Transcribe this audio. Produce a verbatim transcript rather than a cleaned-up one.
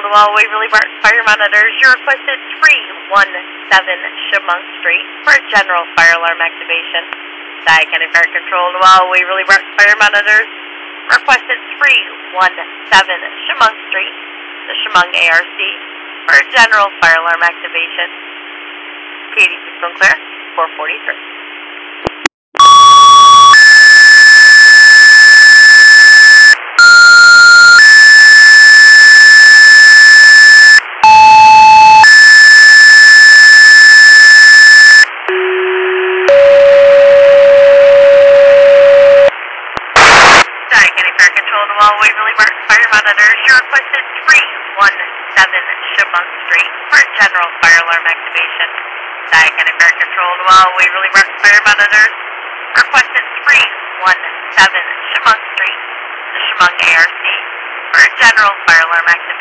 to all Waverly Park Fire Monitors. Your request is three one seven Chemung Street for general fire alarm activation. Diet County Fire Control to all Waverly Park Fire Monitors. Request is three one seven Chemung Street, the Chemung A R C, for general fire alarm activation. K D C Sinclair, four forty-three. All Waverly Park Fire Monitors, your request is three one seven Chemung Street for general fire alarm activation. Diet County Fire Control to all Waverly Park Fire Monitors. Request is three one seven Chemung Street, the Chemung A R C, for general fire alarm activation.